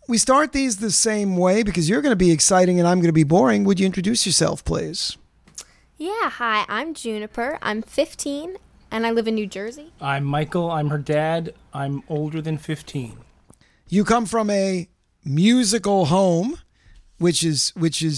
we start these the same way because you're going to be exciting and I'm going to be boring. Would you introduce yourself, please? Yeah, hi, I'm Juniper. I'm 15, and I live in New Jersey. I'm Michael. I'm her dad. I'm older than 15. You come from a musical home, which is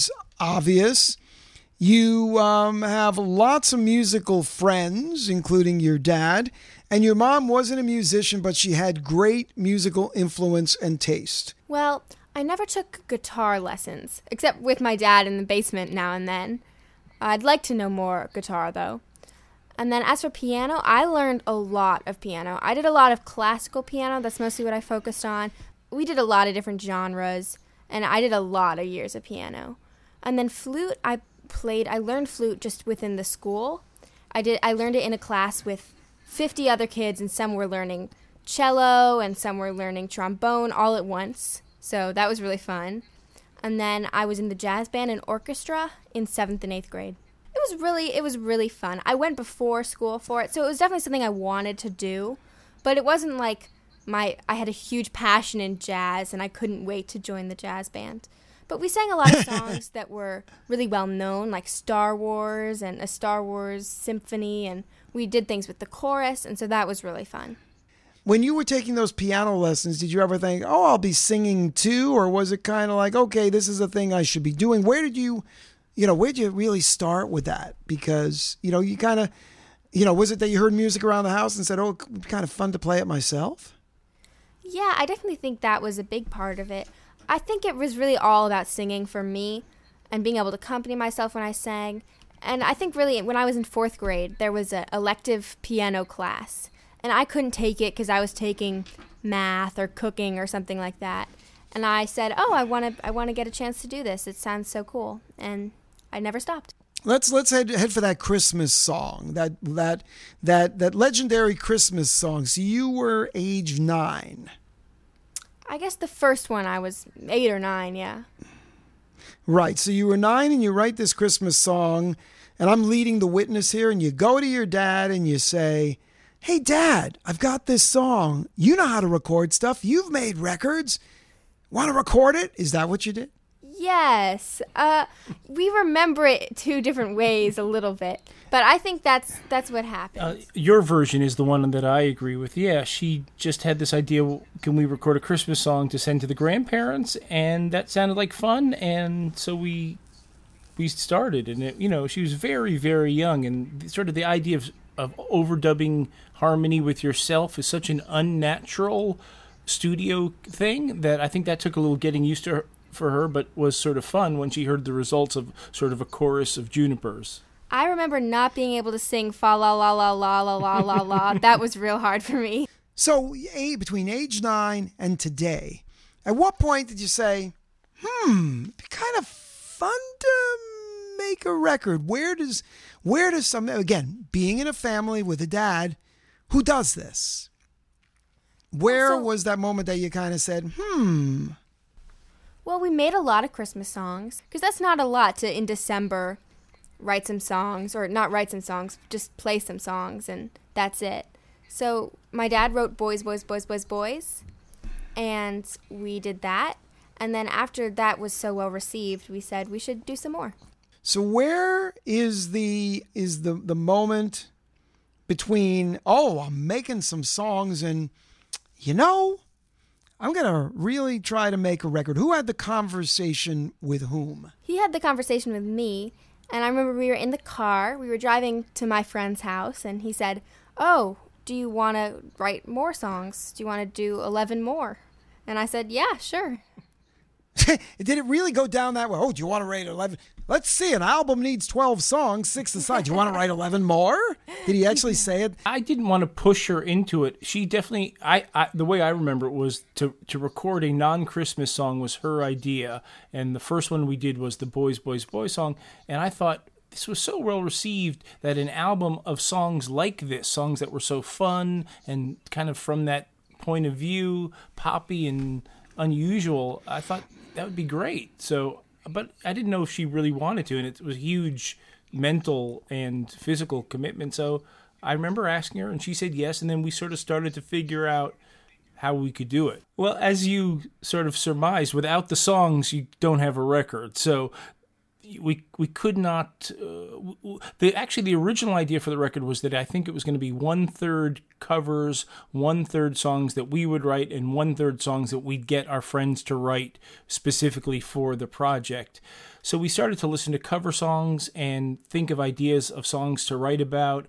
obvious. You have lots of musical friends, including your dad. And your mom wasn't a musician, but she had great musical influence and taste. Well, I never took guitar lessons, except with my dad in the basement now and then. I'd like to know more guitar, though. And then as for piano, I learned a lot of piano. I did a lot of classical piano. That's mostly what I focused on. We did a lot of different genres, and I did a lot of years of piano. And then flute, I learned flute just within the school. I learned it in a class with 50 other kids, and some were learning cello and some were learning trombone all at once. So that was really fun. And then I was in the jazz band and orchestra in 7th and 8th grade. It was really fun. I went before school for it, so it was definitely something I wanted to do. But it wasn't like I had a huge passion in jazz and I couldn't wait to join the jazz band. But we sang a lot of songs that were really well known, like Star Wars and a Star Wars symphony, and we did things with the chorus, and so that was really fun. When you were taking those piano lessons, did you ever think, oh, I'll be singing too? Or was it kind of like, okay, this is a thing I should be doing? Where'd you really start with that? Because, you kind of, was it that you heard music around the house and said, oh, it'd be kind of fun to play it myself? Yeah, I definitely think that was a big part of it. I think it was really all about singing for me and being able to accompany myself when I sang. And I think really when I was in 4th grade, there was an elective piano class. And I couldn't take it because I was taking math or cooking or something like that. And I said, oh, I want to get a chance to do this. It sounds so cool. And I never stopped. Let's head for that Christmas song, that legendary Christmas song. So you were age 9. I guess the first one I was 8 or 9, yeah. Right, so you were 9 and you write this Christmas song, and I'm leading the witness here, and you go to your dad and you say, hey, Dad, I've got this song. You know how to record stuff. You've made records. Want to record it? Is that what you did? Yes. We remember it 2 different ways a little bit, but I think that's what happened. Your version is the one that I agree with. Yeah, she just had this idea, can we record a Christmas song to send to the grandparents? And that sounded like fun, and so we started. And, she was very, very young, and sort of the idea of overdubbing harmony with yourself is such an unnatural studio thing that I think that took a little getting used to for her, but was sort of fun when she heard the results of sort of a chorus of Junipers. I remember not being able to sing fa la la la la la la la la. That was real hard for me. So between age 9 and today, at what point did you say, it'd be kind of fun to make a record? Where does again, being in a family with a dad who does this, where was that moment that you kind of said, Well, we made a lot of Christmas songs, because that's not a lot to, in December, write some songs, or not write some songs, just play some songs, and that's it. So my dad wrote Boys, Boys, Boys, Boys, Boys, and we did that. And then after that was so well received, we said we should do some more. So where is the moment between, I'm making some songs and, I'm going to really try to make a record? Who had the conversation with whom? He had the conversation with me, and I remember we were in the car. We were driving to my friend's house, and he said, oh, do you want to write more songs? Do you want to do 11 more? And I said, yeah, sure. Did it really go down that way? Oh, do you want to write 11? Let's see, an album needs 12 songs, 6 aside. Do you want to write 11 more? Did he actually say it? I didn't want to push her into it. She definitely, the way I remember it was to record a non-Christmas song was her idea. And the first one we did was the Boys, Boys, Boys song. And I thought this was so well received that an album of songs like this, songs that were so fun and kind of from that point of view, poppy and unusual, I thought that would be great. So, but I didn't know if she really wanted to, and it was a huge mental and physical commitment. So I remember asking her, and she said yes, and then we sort of started to figure out how we could do it. Well, as you sort of surmised, without the songs, you don't have a record. So we could not. The original idea for the record was that I think it was going to be 1/3 covers, 1/3 songs that we would write, and 1/3 songs that we'd get our friends to write specifically for the project. So we started to listen to cover songs and think of ideas of songs to write about,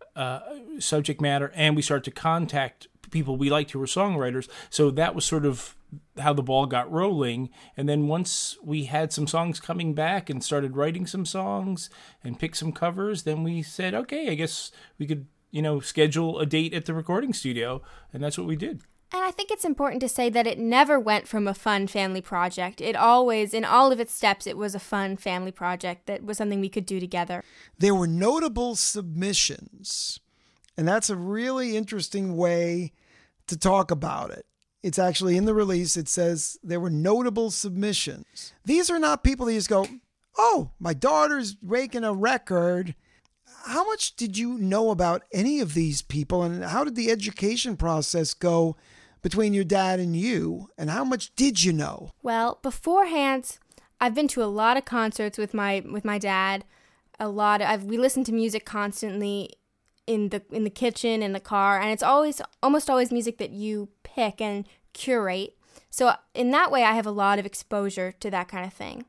subject matter, and we started to contact people we liked who were songwriters. So that was sort of how the ball got rolling. And then once we had some songs coming back and started writing some songs and picked some covers, then we said, okay, I guess we could, schedule a date at the recording studio. And that's what we did. And I think it's important to say that it never went from a fun family project. It always, in all of its steps, it was a fun family project that was something we could do together. There were notable submissions, and that's a really interesting way to talk about it. It's actually in the release. It says there were notable submissions. These are not people that just go, oh, my daughter's making a record. How much did you know about any of these people, and how did the education process go between your dad and you, and how much did you know? Well, beforehand, I've been to a lot of concerts with my dad. We listened to music constantly in the kitchen, in the car, and it's almost always music that you pick and curate. So in that way, I have a lot of exposure to that kind of thing.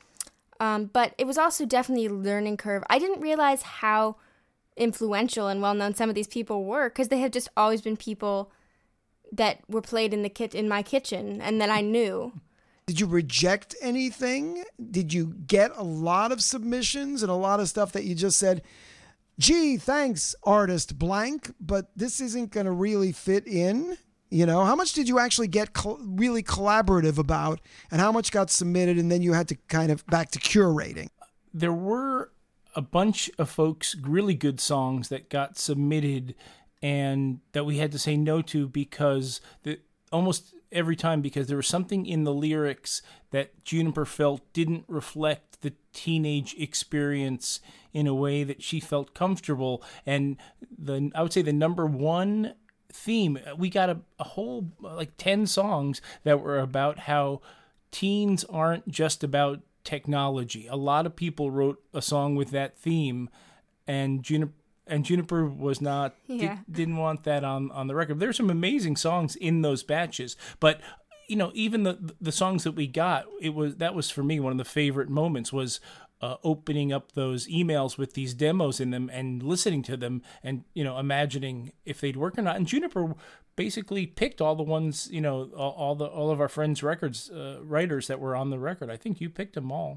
But it was also definitely a learning curve. I didn't realize how influential and well-known some of these people were, because they have just always been people that were played in my kitchen and that I knew. Did you reject anything? Did you get a lot of submissions and a lot of stuff that you just said, gee, thanks, artist blank, but this isn't going to really fit in? How much did you actually get really collaborative about, and how much got submitted, and then you had to kind of back to curating? There were a bunch of folks, really good songs that got submitted and that we had to say no to because almost every time, because there was something in the lyrics that Juniper felt didn't reflect the teenage experience in a way that she felt comfortable. And I would say the number one theme, we got a whole 10 songs that were about how teens aren't just about technology. A lot of people wrote a song with that theme, and Juniper was not, didn't want that on the record. There's some amazing songs in those batches, but even the songs that we got, that was for me one of the favorite moments was opening up those emails with these demos in them and listening to them and imagining if they'd work or not. And Juniper basically picked all the ones, all of our friends' records writers that were on the record. I think you picked them all.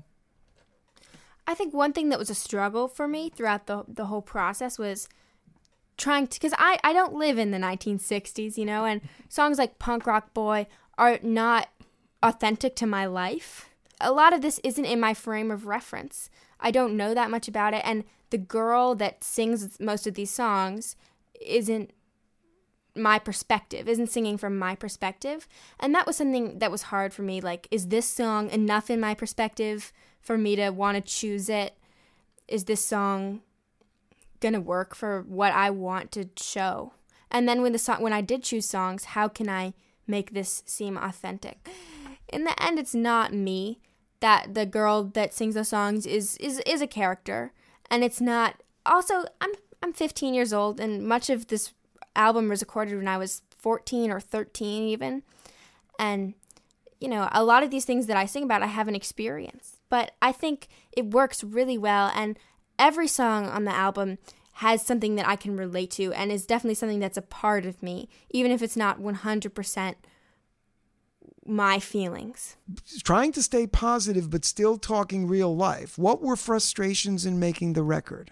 I think one thing that was a struggle for me throughout the whole process was trying to, because I don't live in the 1960s, and songs like Punk Rock Boy are not authentic to my life. A lot of this isn't in my frame of reference. I don't know that much about it, and the girl that sings most of these songs isn't my perspective, isn't singing from my perspective, and that was something that was hard for me. Like, is this song enough in my perspective for me to want to choose it? Is this song gonna work for what I want to show? And then when I did choose songs, how can I make this seem authentic? In the end, it's not me. That the girl that sings those songs is a character, and it's not. Also, I'm 15 years old, and much of this album was recorded when I was 14 or 13 even, and a lot of these things that I sing about I haven't experienced, but I think it works really well, and every song on the album has something that I can relate to, and is definitely something that's a part of me, even if it's not 100% my feelings. Trying to stay positive but still talking real life. What were frustrations in making the record?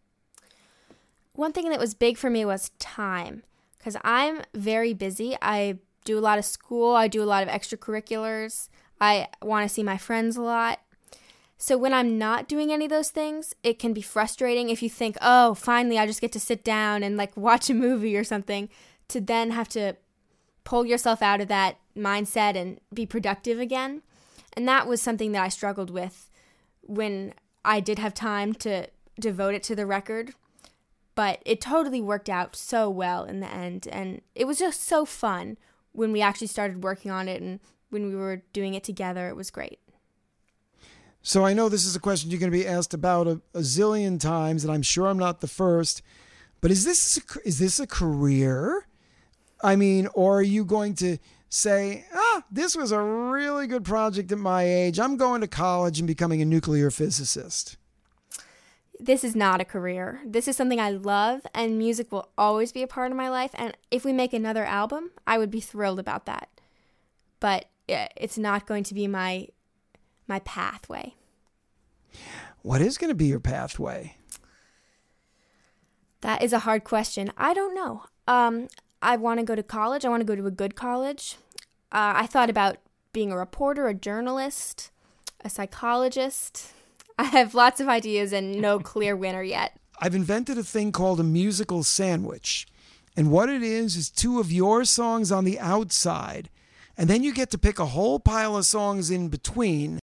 One thing that was big for me was time, because I'm very busy. I do a lot of school. I do a lot of extracurriculars. I want to see my friends a lot. So when I'm not doing any of those things, it can be frustrating if you think, oh, finally I just get to sit down and watch a movie or something, to then have to pull yourself out of that mindset and be productive again. And that was something that I struggled with when I did have time to devote it to the record. But it totally worked out so well in the end. And it was just so fun when we actually started working on it and when we were doing it together, it was great. So I know this is a question you're going to be asked about a zillion times, and I'm sure I'm not the first. But is this a career? I mean, or are you going to say, this was a really good project at my age. I'm going to college and becoming a nuclear physicist. This is not a career. This is something I love, and music will always be a part of my life. And if we make another album, I would be thrilled about that. But it's not going to be my pathway. What is going to be your pathway? That is a hard question. I don't know. I want to go to college. I want to go to a good college. I thought about being a reporter, a journalist, a psychologist. I have lots of ideas and no clear winner yet. I've invented a thing called a musical sandwich. And what it is 2 of your songs on the outside. And then you get to pick a whole pile of songs in between.